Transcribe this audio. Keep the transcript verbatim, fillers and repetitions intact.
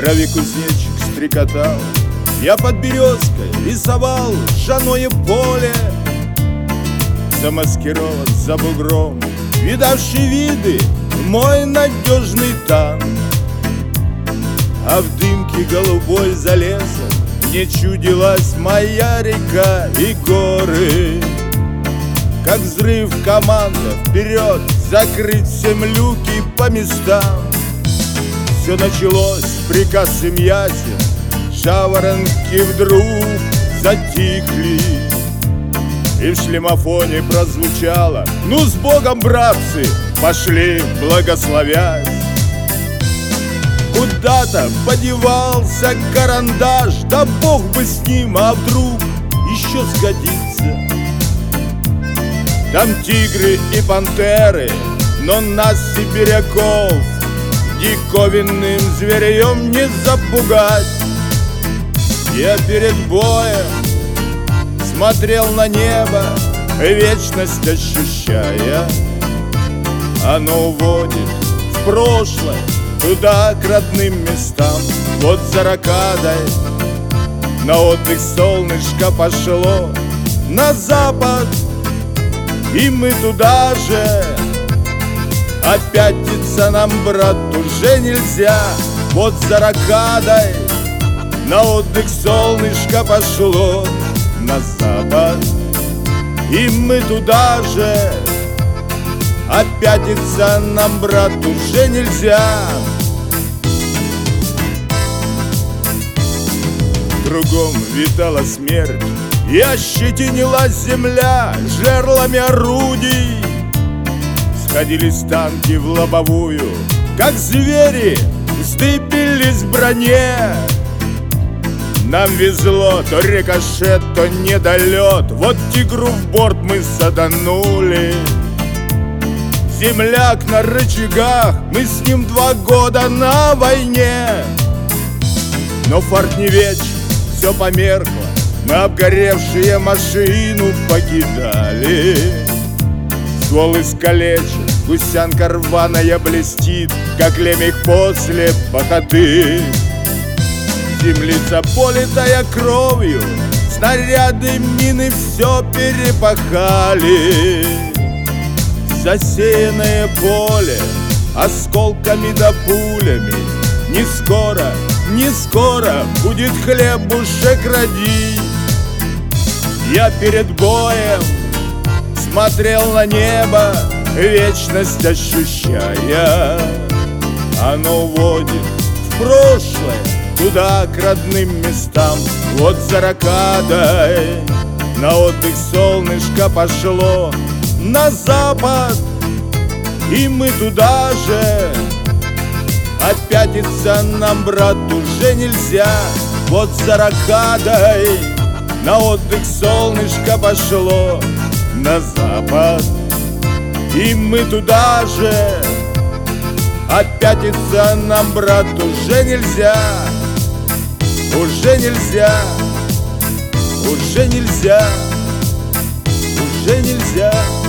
траве кузнечик стрекотал, я под березкой рисовал жжаное поле. Замаскирован за бугром, видавший виды мой надежный танк. А в дымке голубой за лесом мне чудилась моя река и горы. Как взрыв команда вперед, закрыть всем люки по местам. Все началось, приказ им ясен, жаворонки вдруг затихли. И в шлемофоне прозвучало: ну с Богом, братцы, пошли, благословясь. Куда-то подевался карандаш, да Бог бы с ним, а вдруг еще сгодится. Там тигры и пантеры, но нас, сибиряков, диковинным зверьем не запугать. Я перед боем смотрел на небо, вечность ощущая. Оно уводит в прошлое, туда, к родным местам. Вот за рокадой на отдых солнышко пошло на запад, и мы туда же. А пятиться нам, брат, уже нельзя. Вот за рокадой на отдых солнышко пошло на запад, и мы туда же. А пятиться нам, брат, уже нельзя. Кругом витала смерть, и ощетинилась земля жерлами орудий. Сходились танки в лобовую, как звери вздыбились в броне. Нам везло, то рикошет, то недолет. Вот тигру в борт мы саданули. Земляк на рычагах, мы с ним два года на войне. Но фарт не вечен, все померкло, мы обгоревшие машину покидали. Ствол искалечен, гусянка рваная блестит, как лемех после походы. Землица, политая кровью, снаряды, мины все перепахали. Засеянное поле осколками да пулями, не скоро, не скоро будет хлебушек родить. Я перед боем смотрел на небо, вечность ощущая. Оно уводит в прошлое, туда, к родным местам. Вот за рокадой на отдых солнышко пошло на запад, и мы туда же. А пятиться нам, брат, уже нельзя. Вот за рокадой на отдых солнышко пошло на запад, и мы туда же. А пятиться нам, брат, уже нельзя. Уже нельзя, уже нельзя, уже нельзя.